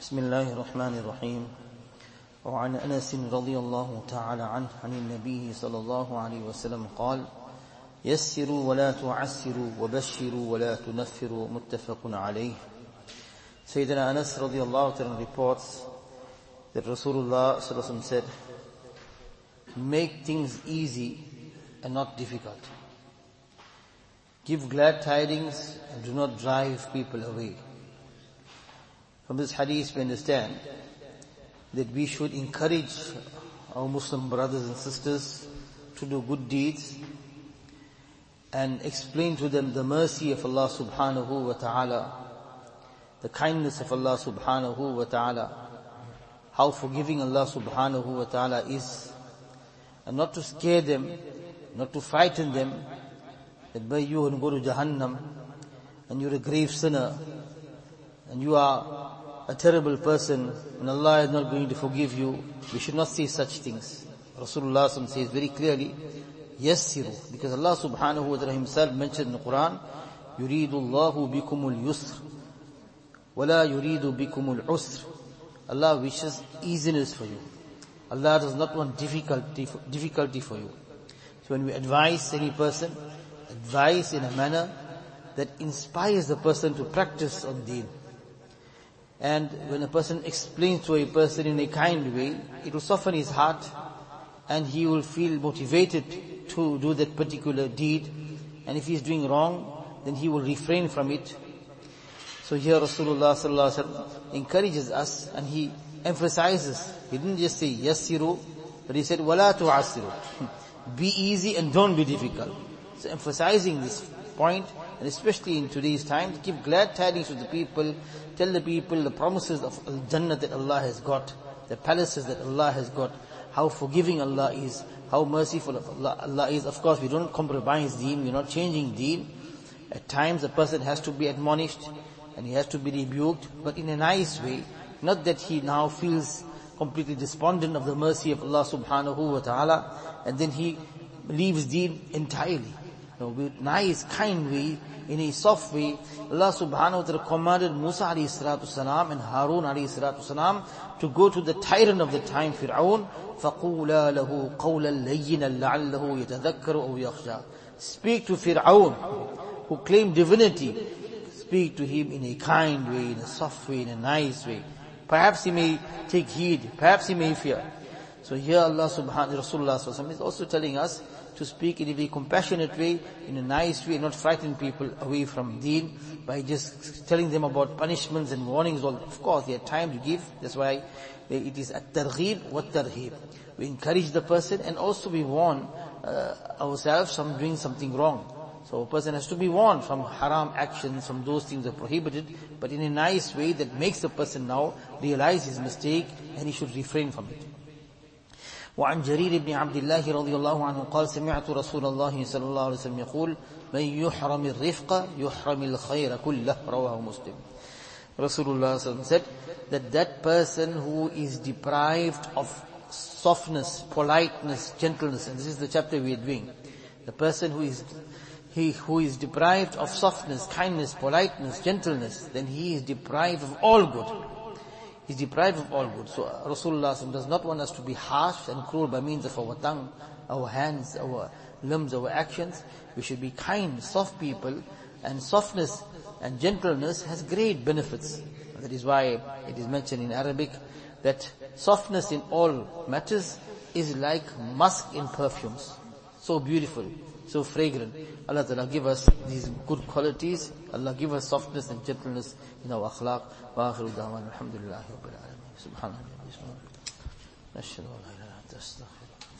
بسم الله الرحمن الرحيم. وعن أنس رضي الله تعالى عنه عن النبي صلى الله عليه وسلم قال: يسروا ولا تعسروا وبشروا ولا تنفروا. متفق عليه. Sayyidina Anas radiallahu ta'ala reports that Rasulullah sallallahu alaihi wasallam said, make things easy and not difficult. Give glad tidings and do not drive people away. From this hadith we understand that we should encourage our Muslim brothers and sisters to do good deeds and explain to them the mercy of Allah subhanahu wa ta'ala, the kindness of Allah subhanahu wa ta'ala, how forgiving Allah subhanahu wa ta'ala is, and not to scare them, not to frighten them, that by you will go to Jahannam, and you're a grave sinner, and you are a terrible person, and Allah is not going to forgive you. We should not say such things. Rasulullah says very clearly, yassiru, because Allah subhanahu wa ta'ala himself mentioned in the Quran, يُرِيدُ اللَّهُ بِكُمُ الْيُسْرِ وَلَا يُرِيدُ بِكُمُ الْعُسْرِ. Allah wishes easiness for you. Allah does not want difficulty for you. So when we advise any person, advise in a manner that inspires the person to practice on deen. And when a person explains to a person in a kind way, it will soften his heart and he will feel motivated to do that particular deed. And if he is doing wrong, then he will refrain from it. So here Rasulullah sallallahu alaihi wasallam encourages us and he emphasizes. He didn't just say yassiru, but he said wala tu'assiru. Be easy and don't be difficult. So emphasizing this point, and especially in today's time, to give glad tidings to the people, tell the people the promises of Al-Jannah that Allah has got, the palaces that Allah has got, how forgiving Allah is, how merciful Allah is. Of course, we don't compromise deen, we're not changing deen. At times a person has to be admonished and he has to be rebuked, but in a nice way, not that he now feels completely despondent of the mercy of Allah subhanahu wa ta'ala, and then he leaves deen entirely. No, with nice, kind way, in a soft way. Allah subhanahu wa ta'ala commanded Musa alayhi salatu salam and Harun alayhi salatu salam to go to the tyrant of the time, Fir'aun, فَقُولَا لَهُ قَوْلًا لَيِّنًا لَعَلَّهُ يَتَذَكَّرُ أَوْ يَخْشَى. Speak to Fir'aun, who claimed divinity. Speak to him in a kind way, in a soft way, in a nice way. Perhaps he may take heed, perhaps he may fear. So here Allah subhanahu Rasulullah sallallahu alaihi wasallam is also telling us to speak in a very compassionate way, in a nice way, not frighten people away from deen by just telling them about punishments and warnings. Well, of course, there are times to give. That's why it is at-targhib wa at-tarhib. We encourage the person and also we warn ourselves from doing something wrong. So a person has to be warned from haram actions, from those things that are prohibited, but in a nice way that makes the person now realize his mistake and he should refrain from it. وعن جرير بن عبد الله رضي الله عنه قال سمعت رسول الله صلى الله عليه وسلم يقول من يحرم الرفق يحرم الخير كله. رواه مسلم. Rasulullah said that person who is deprived of softness, politeness, gentleness, and this is the chapter we are doing, the person who is deprived of softness, kindness, politeness, gentleness, then he is deprived of all good. He's deprived of all good. So Rasulullah does not want us to be harsh and cruel by means of our tongue, our hands, our limbs, our actions. We should be kind, soft people, and softness and gentleness has great benefits. That is why it is mentioned in Arabic that softness in all matters is like musk in perfumes. So beautiful, so fragrant. Allah Ta'ala give us these good qualities. Allah give us softness and gentleness in our akhlaq. Wa akhiru da'wan alhamdulillahi rabbil alamin. Subhanallah. Nashhadu an la ilaha illa anta astaghfiruka.